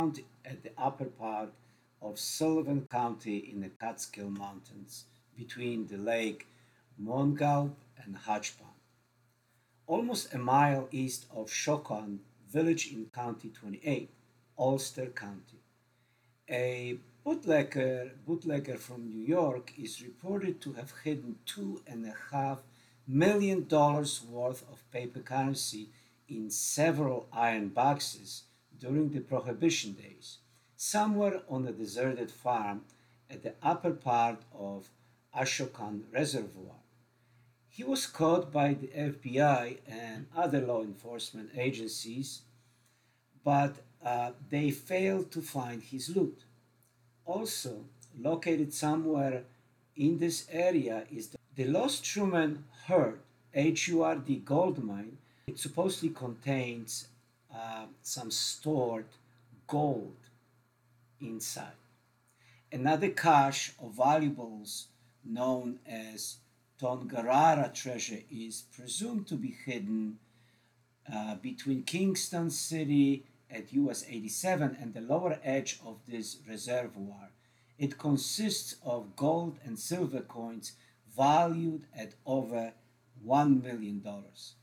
found at the upper part of Sullivan County in the Catskill Mountains between the lake Mongalp and Hodgepond, almost a mile east of Shocon village in County 28, Ulster County. A bootlegger from New York is reported to have hidden $2.5 million worth of paper currency in several iron boxes during the Prohibition days, somewhere on a deserted farm at the upper part of Ashokan Reservoir. He was caught by the FBI and other law enforcement agencies, but they failed to find his loot. Also, located somewhere in this area is the Lost Truman Hurd HURD gold mine. It supposedly contains some stored gold inside. Another cache of valuables known as Tongarara treasure is presumed to be hidden between Kingston City at US 87 and the lower edge of this reservoir. It consists of gold and silver coins valued at over $1 million.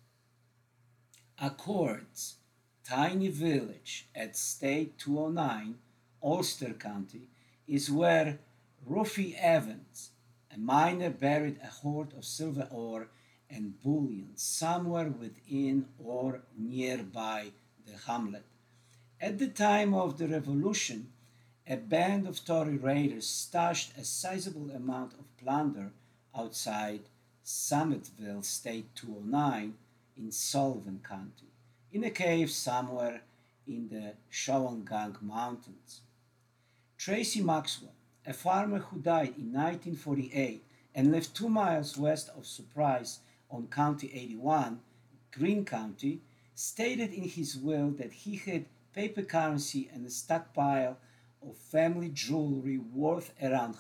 Accords, tiny village at State 209, Ulster County, is where Ruffy Evans, a miner, buried a hoard of silver ore and bullion somewhere within or nearby the hamlet. At the time of the revolution, a band of Tory raiders stashed a sizable amount of plunder outside Summitville, State 209, in Sullivan County, in a cave somewhere in the Shawangunk Mountains. Tracy Maxwell, a farmer who died in 1948 and lived 2 miles west of Surprise on County 81, Greene County, stated in his will that he had paper currency and a stockpile of family jewelry worth around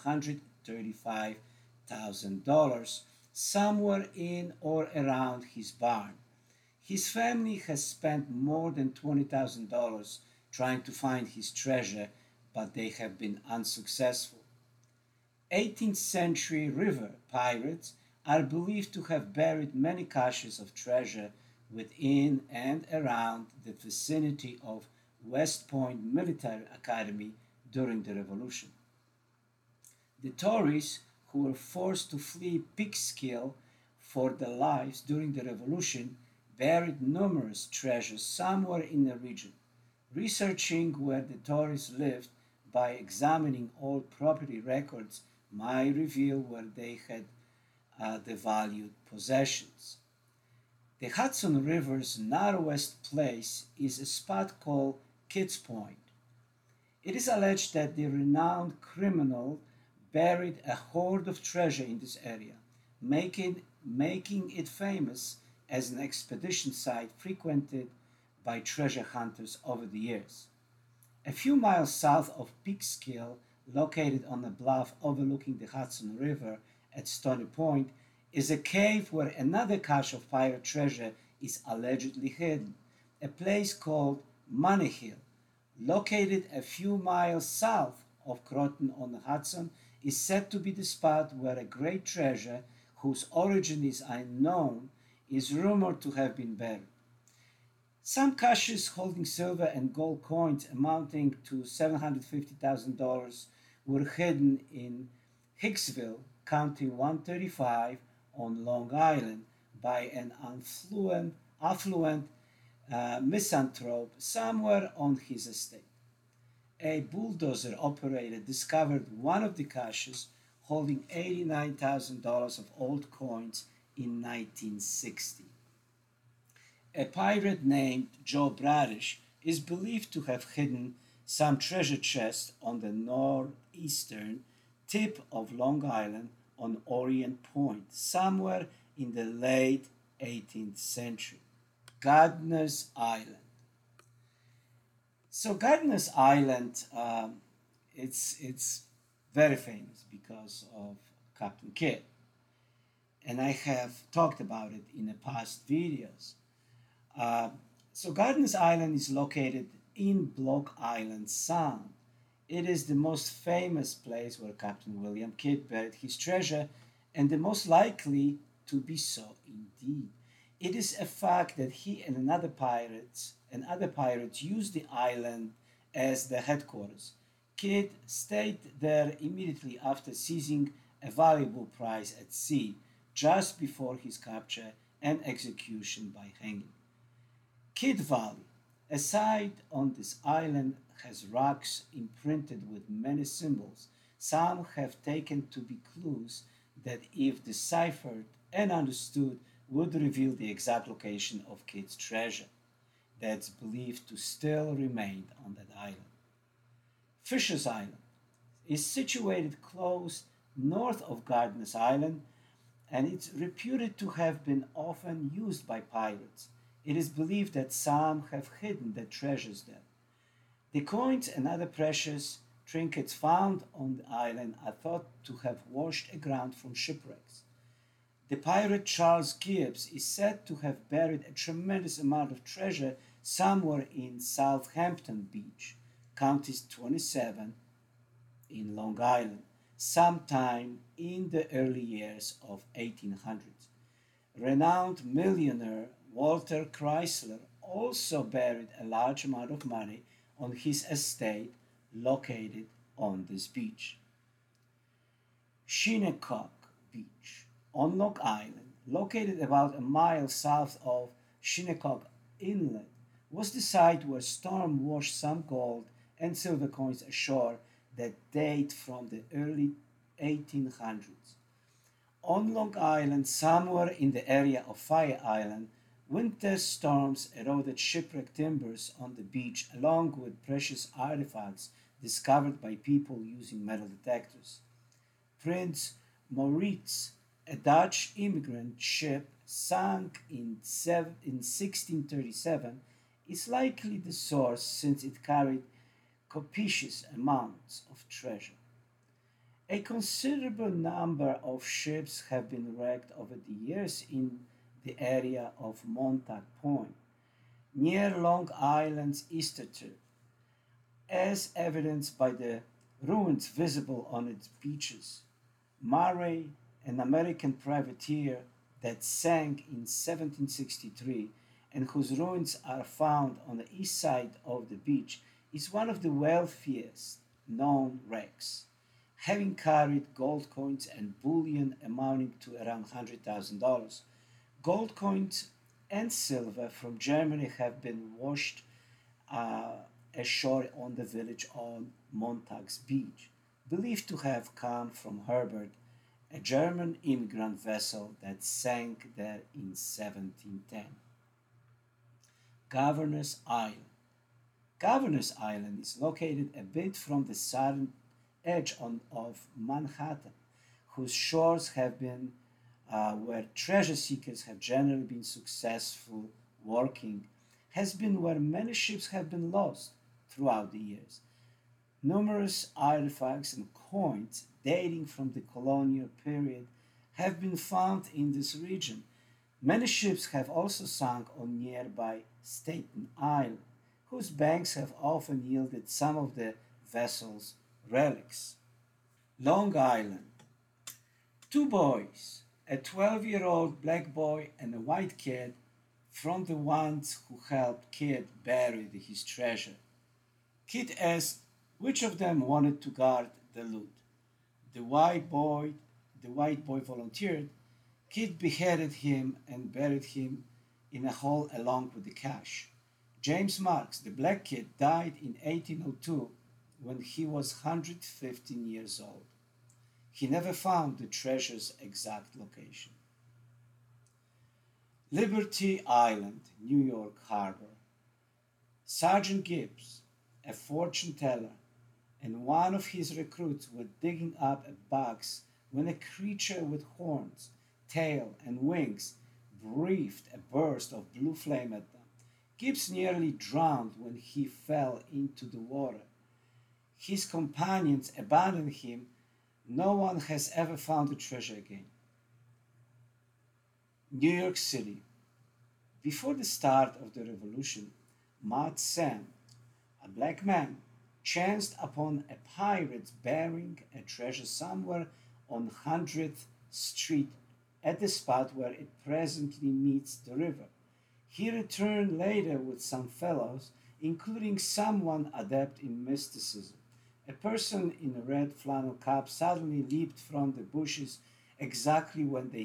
$135,000 somewhere in or around his barn. His family has spent more than $20,000 trying to find his treasure, but they have been unsuccessful. 18th century river pirates are believed to have buried many caches of treasure within and around the vicinity of West Point Military Academy during the Revolution. The Tories, who were forced to flee Peekskill for their lives during the Revolution, buried numerous treasures somewhere in the region. Researching where the Tories lived by examining old property records might reveal where they had the valued possessions. The Hudson River's northwest place is a spot called Kids Point. It is alleged that the renowned criminal buried a hoard of treasure in this area, making it famous as an expedition site frequented by treasure hunters over the years. A few miles south of Peekskill, located on a bluff overlooking the Hudson River at Stony Point, is a cave where another cache of pirate treasure is allegedly hidden, a place called Money Hill, located a few miles south of Croton on the Hudson, is said to be the spot where a great treasure, whose origin is unknown, is rumored to have been buried. Some caches holding silver and gold coins amounting to $750,000 were hidden in Hicksville, County 135 on Long Island by an affluent misanthrope somewhere on his estate. A bulldozer operator discovered one of the caches holding $89,000 of old coins in 1960. A pirate named Joe Bradish is believed to have hidden some treasure chests on the northeastern tip of Long Island on Orient Point, somewhere in the late 18th century. Gardner's Island. So Gardner's Island, it's very famous because of Captain Kidd, and I have talked about it in the past videos. So Gardner's Island is located in Block Island Sound. It is the most famous place where Captain William Kidd buried his treasure, and the most likely to be so indeed. It is a fact that he and other pirates used the island as their headquarters. Kidd stayed there immediately after seizing a valuable prize at sea, just before his capture and execution by hanging. Kidd Valley, a site on this island, has rocks imprinted with many symbols. Some have taken to be clues that, if deciphered and understood, would reveal the exact location of Kidd's treasure that's believed to still remain on that island. Fisher's Island is situated close north of Gardiner's Island, and it's reputed to have been often used by pirates. It is believed that some have hidden their treasures there. The coins and other precious trinkets found on the island are thought to have washed aground from shipwrecks. The pirate Charles Gibbs is said to have buried a tremendous amount of treasure somewhere in Southampton Beach, County 27, in Long Island, sometime in the early years of 1800s. Renowned millionaire Walter Chrysler also buried a large amount of money on his estate located on this beach. Shinnecock Beach on Long Island, located about a mile south of Shinnecock Inlet, was the site where storm washed some gold and silver coins ashore that date from the early 1800s. On Long Island, somewhere in the area of Fire Island, winter storms eroded shipwreck timbers on the beach along with precious artifacts discovered by people using metal detectors. Prince Maurits, a Dutch immigrant ship sunk in 1637, is likely the source since it carried copious amounts of treasure. A considerable number of ships have been wrecked over the years in the area of Montauk Point, near Long Island's eastern tip, as evidenced by the ruins visible on its beaches. Murray, an American privateer that sank in 1763 and whose ruins are found on the east side of the beach, is one of the wealthiest known wrecks, having carried gold coins and bullion amounting to around $100,000. Gold coins and silver from Germany have been washed uh, ashore on the village on Montauk's Beach, believed to have come from Herbert, a German immigrant vessel that sank there in 1710. Governor's Island. Governor's Island is located a bit from the southern edge of Manhattan, whose shores have been where treasure seekers have generally been successful working, has been where many ships have been lost throughout the years. Numerous artifacts and coins dating from the colonial period have been found in this region. Many ships have also sunk on nearby Staten Island, whose banks have often yielded some of the vessel's relics. Long Island. Two boys, a 12-year-old black boy and a white kid, from the ones who helped Kidd bury his treasure. Kidd asked which of them wanted to guard the loot. The white boy, the white boy volunteered. Kidd beheaded him and buried him in a hole along with the cash. James Marks, the black kid, died in 1802 when he was 115 years old. He never found the treasure's exact location. Liberty Island, New York Harbor. Sergeant Gibbs, a fortune teller, and one of his recruits were digging up a box when a creature with horns, tail, and wings breathed a burst of blue flame at them. Gibbs nearly drowned when he fell into the water. His companions abandoned him. No one has ever found the treasure again. New York City. Before the start of the revolution, Maud Sam, A black man chanced upon a pirate bearing a treasure somewhere on 100th Street at the spot where it presently meets the river. He returned later with some fellows, including someone adept in mysticism. A person in a red flannel cap suddenly leaped from the bushes exactly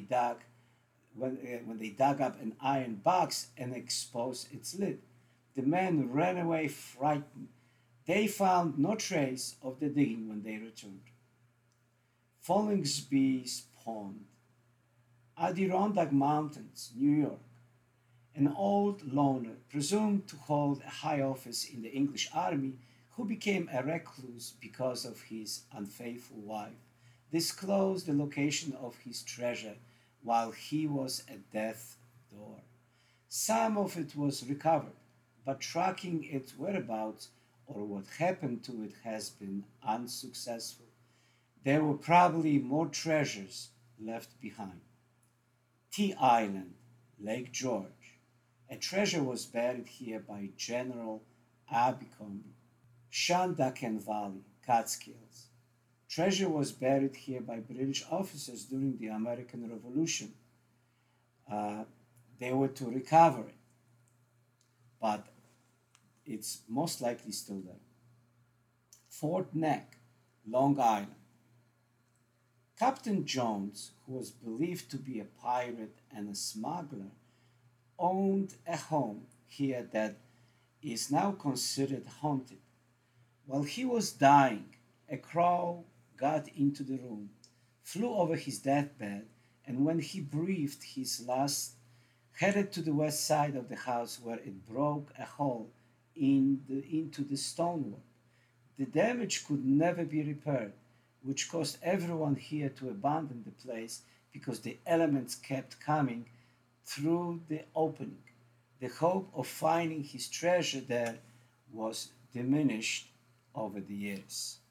when they dug up an iron box and exposed its lid. The men ran away frightened. They found no trace of the digging when they returned. Follingsby's Pond, Adirondack Mountains, New York. An old loner, presumed to hold a high office in the English army, who became a recluse because of his unfaithful wife, disclosed the location of his treasure while he was at death's door. Some of it was recovered, but tracking its whereabouts or what happened to it has been unsuccessful. There were probably more treasures left behind. Tea Island, Lake George. A treasure was buried here by General Abercrombie. Shandaken Valley, Catskills. Treasure was buried here by British officers during the American Revolution. Uh, they were to recover it, but it's most likely still there. Fort Neck, Long Island. Captain Jones, who was believed to be a pirate and a smuggler, owned a home here that is now considered haunted. While he was dying, a crow got into the room, flew over his deathbed, and when he breathed his last, headed to the west side of the house where it broke a hole into the stonework. The damage could never be repaired, which caused everyone here to abandon the place because the elements kept coming through the opening. The hope of finding his treasure there was diminished over the years.